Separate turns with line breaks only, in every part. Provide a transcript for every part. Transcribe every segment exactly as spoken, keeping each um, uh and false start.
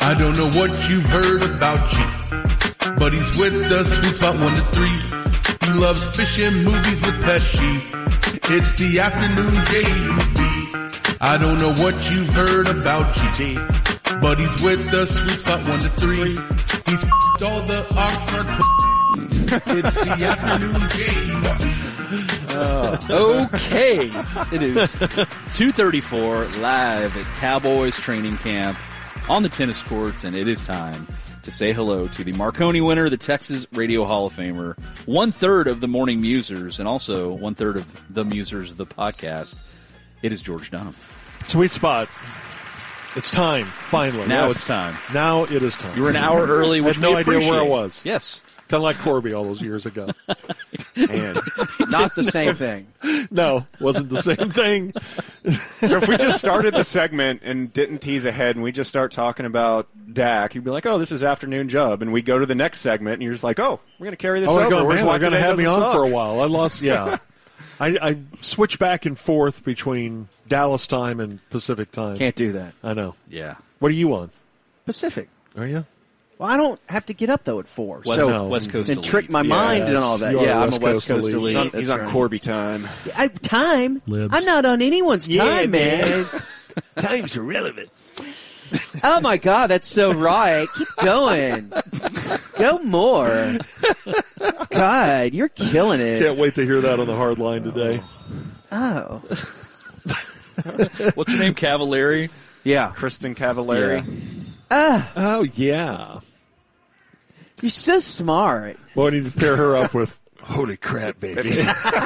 I don't know what you've heard about G, but he's with the Sweet Spot one to three. He loves fishing movies with Pesci. It's the afternoon J U B. I don't know what you've heard about G, but he's with the Sweet Spot one to three. He's f***ed all the Oxnard. It's the afternoon J U B.
Uh, okay, it is two thirty-four live at Cowboys training camp on the tennis courts, and it is time to say hello to the Marconi winner, the Texas Radio Hall of Famer, one-third of the Morning Musers, and also one-third of the Musers, the podcast. It is George Dunham.
Sweet Spot. It's time, finally.
Now
yes.
it's time.
Now it is time.
You were an hour early, which
I had no
we
idea
appreciate.
where I was.
Yes.
Kind of like Corby all those years ago.
And
not the same thing.
No, wasn't the same thing.
So if we just started the segment and didn't tease ahead and we just start talking about Dak, you'd be like, oh, this is Afternoon Jub. And we go to the next segment and you're just like, oh, we're going to carry this
oh,
over.
Go,
Where's
man,
why
they're going to have me on
suck?
for a while. I lost, yeah. I, I switch back and forth between Dallas time and Pacific time.
Can't do that.
I know.
Yeah.
What are you on?
Pacific.
Are you?
Well, I don't have to get up, though, at four.
West,
so
no. West Coast
and
elite.
trick my
Yes,
mind and all that. Yeah, I'm a West Coast elite.
He's on, he's on
right.
Corby time.
I, time?
Libs.
I'm not on anyone's time,
Yeah,
man.
Time's irrelevant.
Oh, my God, that's so right. Keep going. Go more. God, you're killing it.
Can't wait to hear that on the hard line today.
Oh.
What's your name, Cavallari?
Yeah.
Kristen Cavallari.
Yeah.
Ah,
Oh, yeah.
you're so smart.
Well, I need to pair her up with Holy Crap, baby.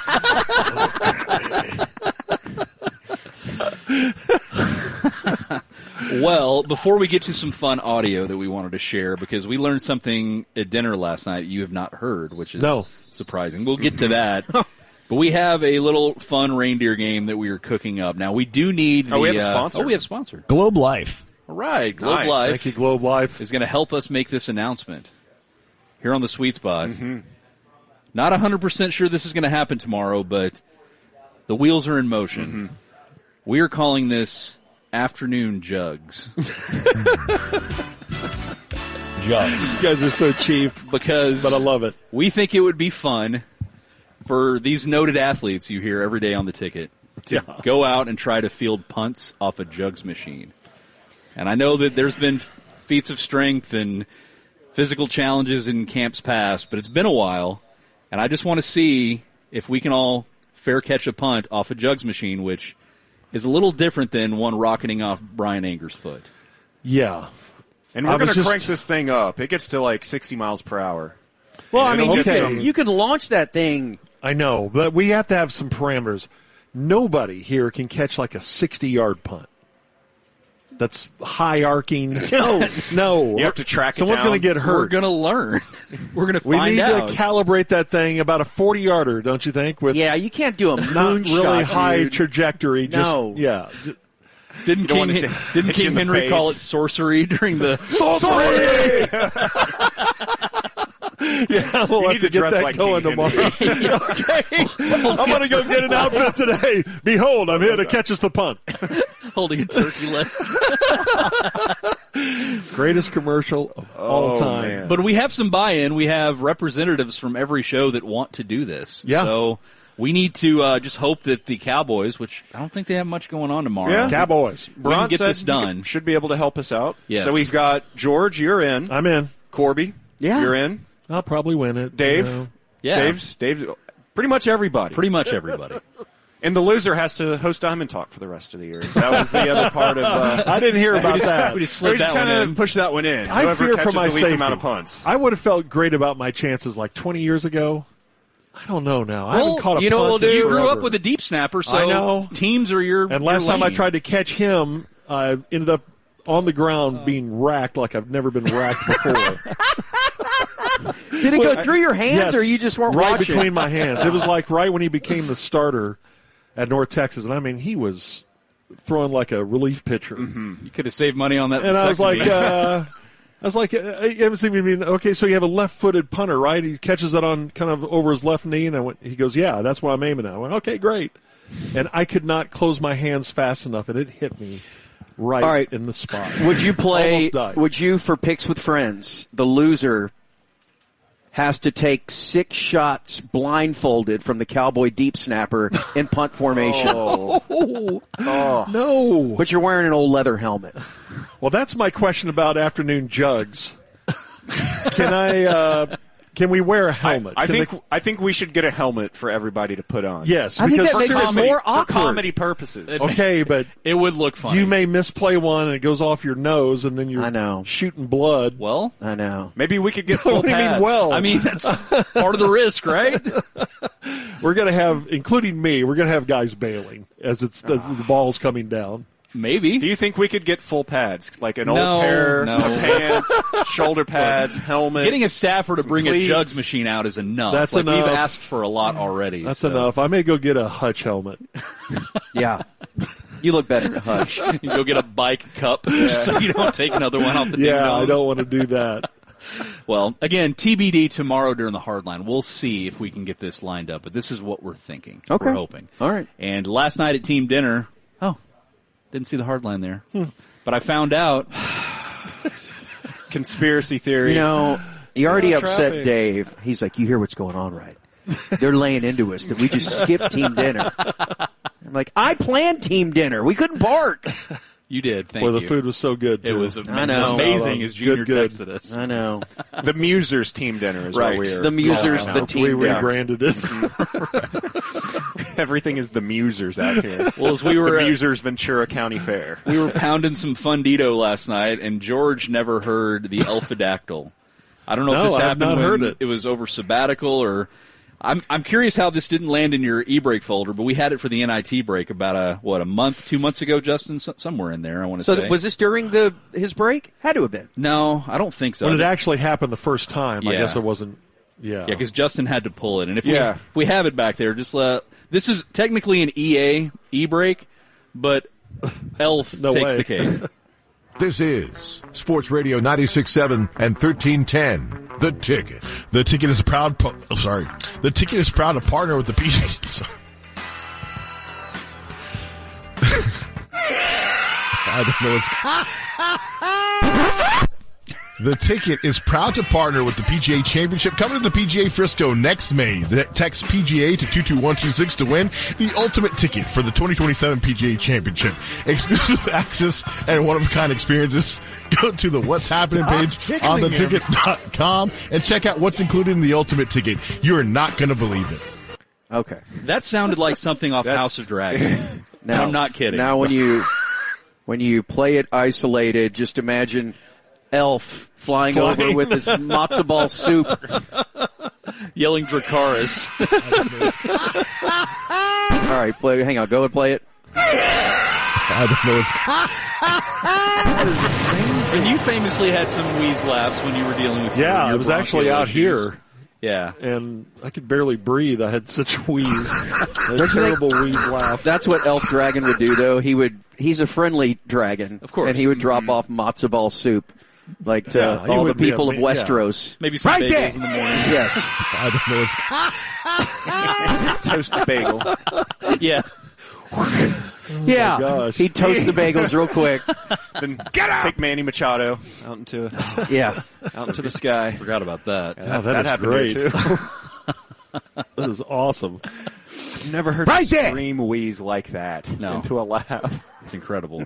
Well, before we get to some fun audio that we wanted to share, because we learned something at dinner last night you have not heard, which is
No.
surprising. We'll get to that. But we have a little fun reindeer game that we are cooking up. Now, we do need the...
Oh, we have a
uh,
sponsor?
oh, we have a sponsor.
Globe Life.
All right. Globe
Nice.
Life
Thank you, Globe Life.
is going to help us make this announcement here on the Sweet Spot.
Mm-hmm.
Not one hundred percent sure this is going to happen tomorrow, but the wheels are in motion.
Mm-hmm.
We are calling this Afternoon Jugs.
Jugs.
You guys are so cheap,
Because
but I love it.
we think it would be fun for these noted athletes you hear every day on the ticket to
Yeah.
go out and try to field punts off a jugs machine. And I know that there's been feats of strength and physical challenges in camps past, but it's been a while, and I just want to see if we can all fair catch a punt off a jugs machine, which is a little different than one rocketing off Brian Anger's foot.
Yeah.
And
I
we're
was
going to
just-
crank this thing up. It gets to like sixty miles per hour.
Well, I mean, you,
Okay.
can, you can launch that thing.
I know, but we have to have some parameters. Nobody here can catch like a sixty-yard punt. That's high arcing.
No.
No.
You have to track it
Someone's
down.
going to get
We're
hurt.
going to learn. We're going to
We
find
need
out.
to calibrate that thing about a forty-yarder, don't you think? With
Yeah, you can't do a
not
moonshot,
really high
dude.
trajectory. Just,
No.
yeah.
Didn't
don't
King,
want it to
didn't
hit you
King
in the
Henry call it
face.
sorcery during the...
Sorcery! yeah, we'll
You
have
need
to
to
get
dress
that
like
going
King
tomorrow. okay. I'm going to go get an outfit today. Behold, I'm here to catch us the punt.
holding a turkey leg.
Greatest commercial of all
Oh,
time.
man.
But we have some buy-in. We have representatives from every show that want to do this.
Yeah.
So we need to uh, just hope that the Cowboys, which I don't think they have much going on tomorrow.
Yeah.
Cowboys.
We can
Bron
get
said
this
you
done.
could- should be able to help us out.
Yes.
So we've got George, you're in.
I'm in.
Corby,
Yeah.
you're in.
I'll probably win it.
Dave,
you know.
Yeah.
Dave's, Dave's, pretty much everybody.
Pretty much everybody.
And the loser has to host Diamond Talk for the rest of the year. That was the other part of. Uh,
I didn't hear about that.
We just
we
slid
just
that one
kind
in.
of push that one in.
I
Whoever
fear for
catches
my
the least
safety.
amount of punts.
I would have felt great about my chances like twenty years ago. I don't know now. I
Well,
haven't caught a
you know
punt
what we'll
in
do?
You grew
forever.
up with a deep snapper, so
I know.
teams are your
And last
your
time I
lane.
tried to catch him, I ended up on the ground being racked like I've never been racked before.
Did it go through your hands,
Yes,
or you just weren't
right
watching?
between my hands. It was like right when he became the starter at North Texas, and I mean he was throwing like a relief pitcher.
You could have saved money on that.
And I was like,
vasectomy.
uh, I was like, uh, you haven't seen me mean, okay, so you have a left-footed punter, right? He catches it on kind of over his left knee, and I went, he goes, yeah, that's what I'm aiming at. I went, okay, great. And I could not close my hands fast enough, and it hit me right,
All right.
in the spot.
Would you play,
Almost died.
would you, for Picks with Friends, the loser has to take six shots blindfolded from the Cowboy deep snapper in punt formation.
Oh. oh. No.
But you're wearing an old leather helmet.
Well, that's my question about afternoon jugs. Can I, uh, can we wear a helmet?
I, I
Can
think
they-
I think we should get a helmet for everybody to put on.
yes.
I think
because
that makes it
seriously-
more
for
awkward.
comedy purposes.
Okay, but
It would look funny.
you may misplay one and it goes off your nose and then you're
I know.
shooting blood.
Well,
I know.
Maybe we could get full
What do you mean,
pads.
well?
I mean, that's part of the risk, right?
We're going to have, including me, we're going to have guys bailing as it's as the ball's coming down.
Maybe.
Do you think we could get full pads, like an
No,
old pair
no.
of pants, shoulder pads, helmet?
Getting a staffer to
some
bring
cleats.
a jugs machine out is enough.
That's
like,
enough.
We've asked for a lot already.
That's
so.
enough. I may go get a Hutch helmet.
Yeah. You look better at Hutch.
You go get a bike cup just so you don't take another one off the
Yeah,
ding-dong.
I don't want to do that.
Well, again, T B D tomorrow during the hardline. We'll see if we can get this lined up, but this is what we're thinking.
Okay.
We're hoping.
All right.
And last night at team dinner, oh, didn't see the hardline there. But I found out,
Conspiracy theory.
You know, you already
Yeah,
upset
traffic.
Dave. He's like, you hear what's going on, right? They're laying into us that we just skipped team dinner. I'm like, I planned team dinner. We couldn't park.
you did, thank
Where the
you.
food was so good, too.
It was
I know.
amazing as Junior
Good, good.
texted us.
I know.
the Musers team dinner is
Right.
what we are.
The Musers,
calling
the
it now.
team.
We
Yeah.
rebranded it.
Everything is the Musers out here.
Well, as we were
the
uh,
Musers Ventura County Fair.
we were pounding some Fundito last night, and George never heard the Elfidactyl. I don't know
No,
if this
I have
happened
not
when
heard it.
it was over sabbatical or. I'm I'm curious how this didn't land in your e-break folder, but we had it for the N I T break about a what a month, two months ago, Justin, So- somewhere in there. I want to
So
say.
th- was this during the his break? Had to have been.
no, I don't think so.
When it actually happened the first time, I
Yeah.
guess it wasn't. Yeah.
Yeah, because Justin had to pull it, and if
Yeah.
we if we have it back there, just let. This is technically an E A e-break, but Elf
No
takes
way.
the cake.
This is Sports Radio ninety-six point seven and thirteen ten, The Ticket.
The Ticket is proud. Po- oh, sorry. The Ticket is proud to partner with the P G A. I don't know what's. The Ticket is proud to partner with the P G A Championship coming to the P G A Frisco next May. The- Text P G A to two two one two six to win the ultimate ticket for the twenty twenty-seven P G A Championship. Exclusive access and one-of-a-kind experiences. Go to the What's Happening page on the ticket dot com and check out what's included in the ultimate ticket. You are not going to believe it.
Okay.
That sounded like something off
That's-
House of Dragon.
Now,
I'm not kidding.
Now, when you when you play it isolated, just imagine Elf flying,
Flying.
over with his matzo ball soup.
Yelling Dracarys.
All right, play. Hang on, go and play it.
I don't know what's.
And you famously had some wheeze laughs when you were dealing with your,
Yeah,
your
it was actually
bronchial
out
issues.
here,
Yeah.
and I could barely breathe. I had such a wheeze. A
Don't you
terrible wheeze laugh.
That's what Elf Dragon would do, though. He would. He's a friendly dragon,
Of course.
and he would drop off matzo ball soup, like to
Yeah, he
all the
would be
people
a-
of
yeah.
Westeros.
Maybe some
Right
bagels
there.
in the morning.
Yes.
I don't know what's.
Toasted bagel.
Yeah.
Yeah.
gosh.
He'd toast the bagels real quick.
Then take Manny Machado out into
Yeah.
out into the sky.
Forgot about that.
Yeah, that is
happened
great.
here, too.
That is awesome.
I've never heard
Right
a
there.
scream wheeze like that
No.
into a laugh.
It's incredible.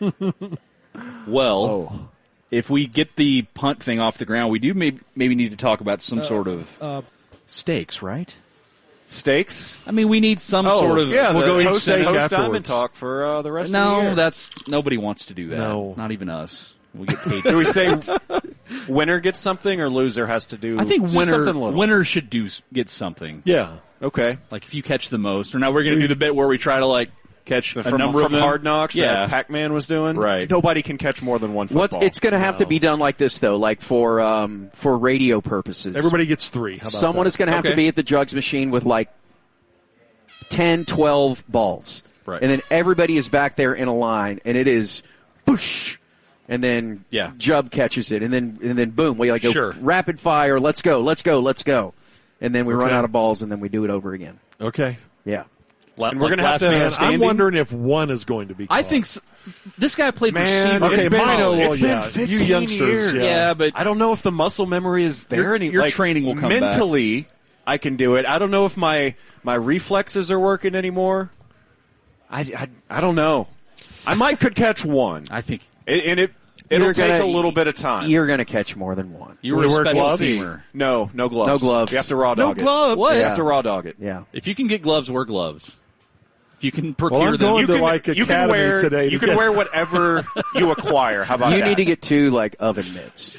Well, if we get the punt thing off the ground, we do maybe, maybe need to talk about some sort of stakes, right?
Steaks?
I mean, we need some
Oh,
sort of.
yeah,
We'll
the
go eat
host,
steak
host
afterwards.
Diamond Talk for uh, the rest of the
No,
year.
that's nobody wants to do that.
No.
Not even us. We get paid.
Do we say winner gets something or loser has to do
I think
just
winner
something little?
winner should do get something.
Yeah.
Okay.
Like if you catch the most, or now we're going to do the bit where we try to like catch a
From,
number
from
of them.
Hard Knocks
Yeah.
that Pac-Man was doing.
Right.
Nobody can catch more than one football.
What's it's going to have to be done like this, though, like for um, for radio purposes.
Everybody gets three. How about
Someone
that?
is going to have
Okay.
to be at the jugs machine with like ten, twelve balls.
Right.
And then everybody is back there in a line, and it is whoosh, and then
Yeah.
Jub catches it, and then and then boom, we like go
Sure.
rapid fire, let's go, let's go, let's go. And then we run
Okay.
out of balls, and then we do it over again.
Okay.
Yeah.
La-
And we're
like
gonna have
last
to-
man
Man,
I'm
standing.
wondering if one is going to be caught.
I think s- this guy played
Man,
receiver.
Okay,
it's been,
mine will-
it's been
yeah, you
fifteen
youngsters,
years.
yeah.
Yeah, but
I don't know if the muscle memory is there
Your-
anymore.
your
like,
training will come back.
mentally, I can do it. I don't know if my my reflexes are working anymore. I, I, I don't know. I might could catch one,
I think
It- and it it'll
You're
take
gonna-
a little bit of time.
You're going to catch more than one.
you were
we
a
wear
special
gloves?
teamer.
No, no gloves.
No gloves.
You have to raw
No
dog it.
gloves.
What?
You
Yeah.
have to raw dog it.
Yeah.
If you can get gloves, wear gloves. If you can procure
Well, I'm
them,
going
you
to
can,
like
You can
Academy
wear
today.
you
to
can
get-
wear whatever you acquire. How about
You
that?
need to get two like oven mitts.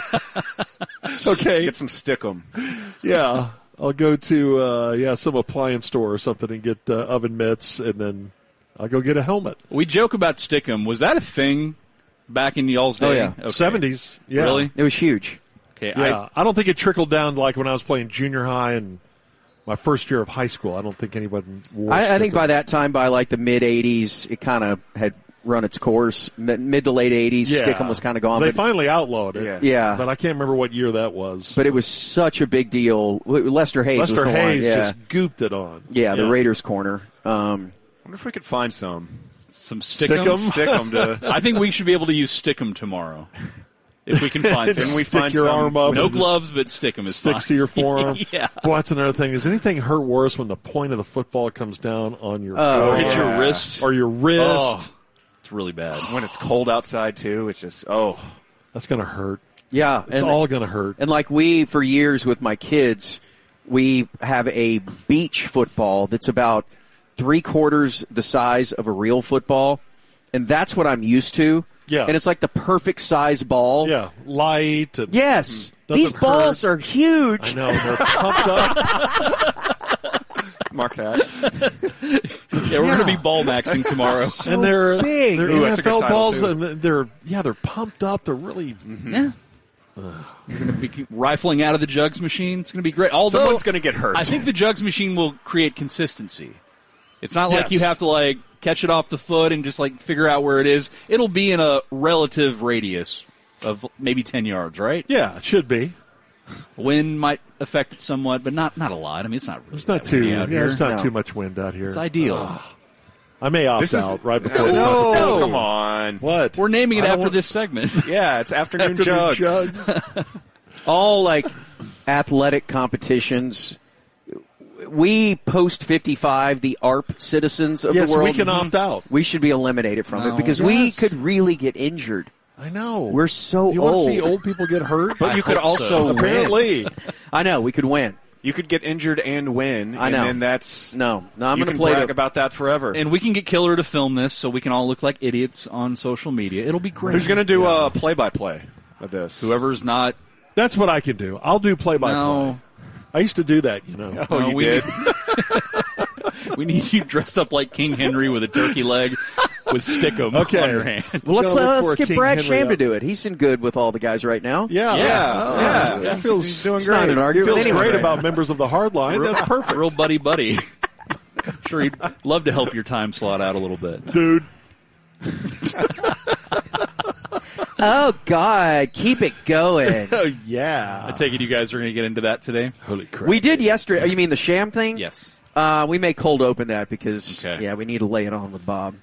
Okay.
get some stickum.
Yeah, I'll go to uh, yeah some appliance store or something and get uh, oven mitts, and then I'll go get a helmet.
we joke about Stickum. Was that a thing back in y'all's day?
Oh, yeah.
Okay.
Seventies, yeah,
Really?
It was huge.
Okay.
Yeah, I, don't think it trickled down to like when I was playing junior high and my first year of high school. I don't think anybody wore.
I, I think
stickers.
by that time, by like the mid eighties, it kind of had run its course. Mid, mid to late eighties,
yeah.
Stickum was kind of gone.
They
But,
finally outlawed it.
Yeah.
Yeah.
but I can't remember what year that was.
but it was such a big deal. Lester Hayes
Lester
was the
Hayes
one. Yeah.
just gooped it on.
yeah, the Raiders corner. Um,
I wonder if we could find some.
some Stickum.
Stickum?
Stickum to.
I think we should be able to use Stickum tomorrow. If we can find
Can
some.
we
Stick
find
your
some?
arm up.
No gloves, but Stickum is
Sticks
fine.
to your forearm.
Yeah.
Boy, that's another thing. Does anything hurt worse when the point of the football comes down on your
Oh,
Or hit
forearm
your wrist.
or your wrist?
Oh, it's really bad.
When it's cold outside too, it's just oh.
That's going to hurt.
yeah,
It's
and,
all going to hurt.
and like we, for years with my kids, we have a beach football that's about three quarters the size of a real football, and that's what I'm used to.
Yeah.
And it's like the perfect size ball.
Yeah, light. And,
Yes.
Doesn't
These balls
hurt.
are huge.
I know they're pumped up,
Mark that.
Yeah, we're going to be ball maxing tomorrow.
and they're
big.
they're
Ooh, that's a good
N F L
title,
balls,
too.
and they're yeah they're pumped up. They're really
Yeah. We're going to be rifling out of the jugs machine. It's going to be great. Although
Someone's going to get hurt.
I think the jugs machine will create consistency. It's not like
Yes.
you have to like catch it off the foot and just like figure out where it is. It'll be in a relative radius of maybe ten yards, right?
yeah it should be.
Wind might affect it somewhat, but not not a lot. I mean, it's not really
It's not
that
too
windy
yeah
out here.
it's not
No.
too much wind out here.
It's ideal.
I may opt
This is-
out right before.
No,
No.
come on.
What?
We're naming it
I don't
after
want-
this segment.
Yeah, it's afternoon
After the
jugs.
jugs.
All like athletic competitions. We post fifty-five, the A R P citizens of
Yes,
the world.
we can opt out.
We should be eliminated from
No.
it because we
Yes.
could really get injured.
I know.
We're so
you want
old.
to see old people get hurt?
But you could
hope so.
also win.
Apparently.
I know we could win.
You could get injured and win.
I know.
And then that's
No, no, I'm
you
going to
can
play
brag
the,
about that forever.
And we can get Killer to film this so we can all look like idiots on social media. It'll be great.
Who's going to do a play-by-play of this?
Whoever's not.
That's what I can do. I'll do play by play.
No.
I used to do that, you know.
Oh,
No,
you
we
did?
We need you dressed up like King Henry with a turkey leg with Stickum
Okay.
on your hand.
Well, let's
Gotta look
uh,
for
let's
a
get
King
Brad
Henry
Sham to
up.
do it. He's in good with all the guys right now.
Yeah.
Yeah.
Oh,
Yeah.
That feels,
He's doing
It's not
great.
an argument.
feels
Anyway.
great about members of the hard line. That's perfect.
Real buddy buddy. Sure, he'd love to help your time slot out a little bit.
Dude.
Oh God, keep it going.
Oh, yeah.
I take it you guys are going to get into that today?
Holy crap.
We did yesterday. You mean the Sham thing?
Yes.
Uh, we may cold open that because
Okay.
yeah, we need to lay it on with Bob.